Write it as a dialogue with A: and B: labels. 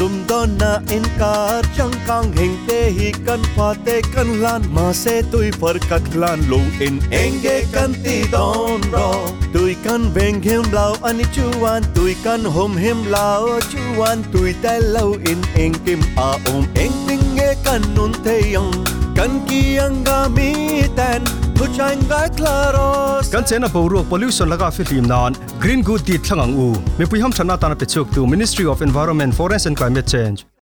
A: rum don na in kar chang kang hing te hi kan pa te kan lan ma se tui par kat lan lu in enge kan ti don ro tui kan beng him lau ani chuan tui kan hom him lau chuan tui tai lau in eng kim a eng ting nge kan nun te yang kan ki ang ga mi tan thu chain ga claros
B: kan chena boru pollution laga filim nan green good deed thangang u me puiham thana ta na pechuk tu Ministry of Environment, Forest and Climate Change